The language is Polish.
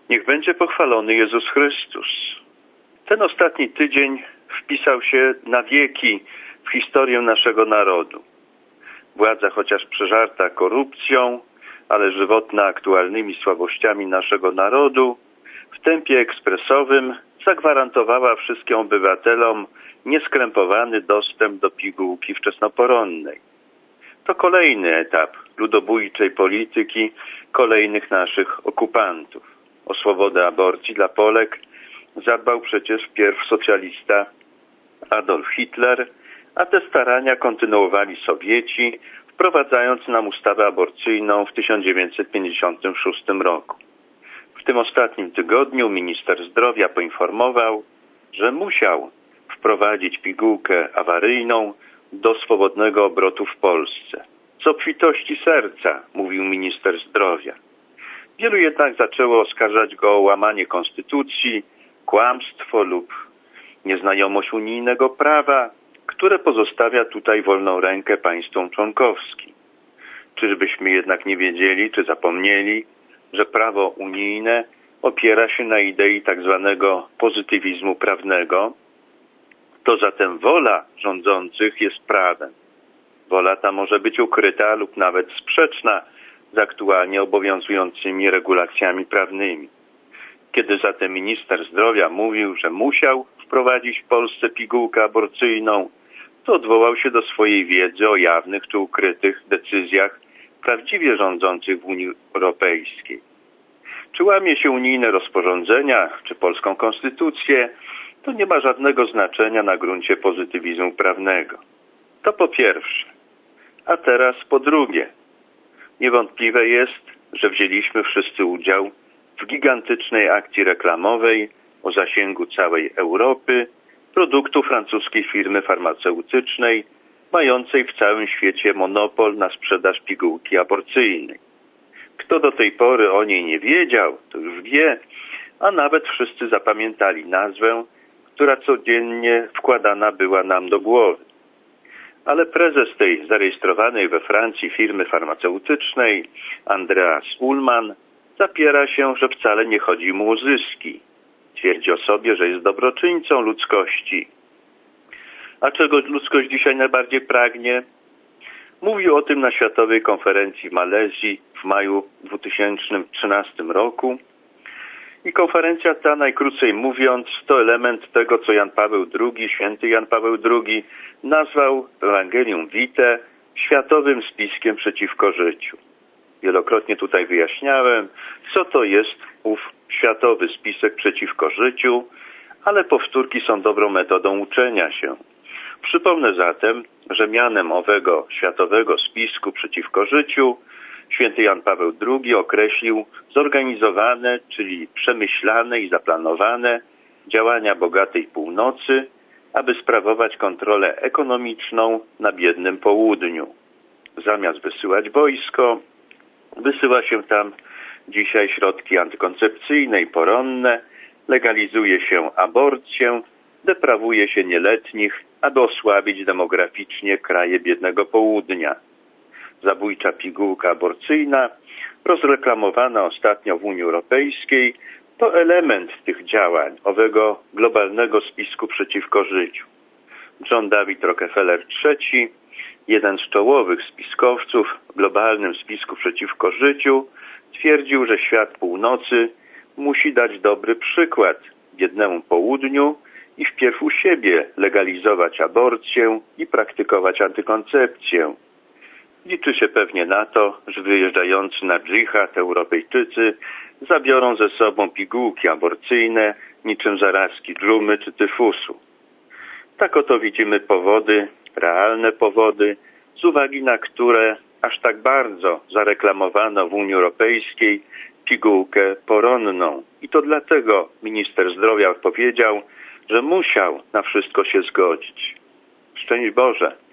Niech będzie pochwalony Jezus Chrystus. Ten ostatni tydzień wpisał się na wieki w historię naszego narodu. Władza, chociaż przeżarta korupcją, ale żywotna aktualnymi słabościami naszego narodu, w tempie ekspresowym zagwarantowała wszystkim obywatelom nieskrępowany dostęp do pigułki wczesnoporonnej. To kolejny etap ludobójczej polityki kolejnych naszych okupantów. O swobodę aborcji dla Polek zadbał przecież wpierw socjalista Adolf Hitler, a te starania kontynuowali Sowieci, wprowadzając nam ustawę aborcyjną w 1956 roku. W tym ostatnim tygodniu minister zdrowia poinformował, że musiał wprowadzić pigułkę awaryjną do swobodnego obrotu w Polsce. Z obfitości serca, mówił minister zdrowia. Wielu jednak zaczęło oskarżać go o łamanie konstytucji, kłamstwo lub nieznajomość unijnego prawa, które pozostawia tutaj wolną rękę państwom członkowskim. Czyżbyśmy jednak nie wiedzieli, czy zapomnieli, że prawo unijne opiera się na idei tak zwanego pozytywizmu prawnego? To zatem wola rządzących jest prawem. Wola ta może być ukryta lub nawet sprzeczna z aktualnie obowiązującymi regulacjami prawnymi. Kiedy zatem minister zdrowia mówił, że musiał wprowadzić w Polsce pigułkę aborcyjną, to odwołał się do swojej wiedzy o jawnych czy ukrytych decyzjach prawdziwie rządzących w Unii Europejskiej. Czy łamie się unijne rozporządzenia, czy polską konstytucję, to nie ma żadnego znaczenia na gruncie pozytywizmu prawnego. To po pierwsze. A teraz po drugie. Niewątpliwe jest, że wzięliśmy wszyscy udział w gigantycznej akcji reklamowej o zasięgu całej Europy produktu francuskiej firmy farmaceutycznej, mającej w całym świecie monopol na sprzedaż pigułki aborcyjnej. Kto do tej pory o niej nie wiedział, to już wie, a nawet wszyscy zapamiętali nazwę, która codziennie wkładana była nam do głowy. Ale prezes tej zarejestrowanej we Francji firmy farmaceutycznej, Andreas Ullmann, zapiera się, że wcale nie chodzi mu o zyski. Twierdzi o sobie, że jest dobroczyńcą ludzkości. A czego ludzkość dzisiaj najbardziej pragnie? Mówił o tym na Światowej Konferencji w Malezji w maju 2013 roku. I konferencja ta, najkrócej mówiąc, to element tego, co Jan Paweł II, święty Jan Paweł II, nazwał Evangelium Vitae światowym spiskiem przeciwko życiu. Wielokrotnie tutaj wyjaśniałem, co to jest ów światowy spisek przeciwko życiu, ale powtórki są dobrą metodą uczenia się. Przypomnę zatem, że mianem owego światowego spisku przeciwko życiu święty Jan Paweł II określił zorganizowane, czyli przemyślane i zaplanowane działania bogatej północy, aby sprawować kontrolę ekonomiczną na biednym południu. Zamiast wysyłać wojsko, wysyła się tam dzisiaj środki antykoncepcyjne i poronne, legalizuje się aborcję, deprawuje się nieletnich, aby osłabić demograficznie kraje biednego południa. Zabójcza pigułka aborcyjna, rozreklamowana ostatnio w Unii Europejskiej, to element tych działań, owego globalnego spisku przeciwko życiu. John David Rockefeller III, jeden z czołowych spiskowców w globalnym spisku przeciwko życiu, twierdził, że świat północy musi dać dobry przykład biednemu południu i wpierw u siebie legalizować aborcję i praktykować antykoncepcję. Liczy się pewnie na to, że wyjeżdżający na dżihad Europejczycy zabiorą ze sobą pigułki aborcyjne niczym zarazki dżumy czy tyfusu. Tak oto widzimy powody, realne powody, z uwagi na które aż tak bardzo zareklamowano w Unii Europejskiej pigułkę poronną. I to dlatego minister zdrowia powiedział, że musiał na wszystko się zgodzić. Szczęść Boże!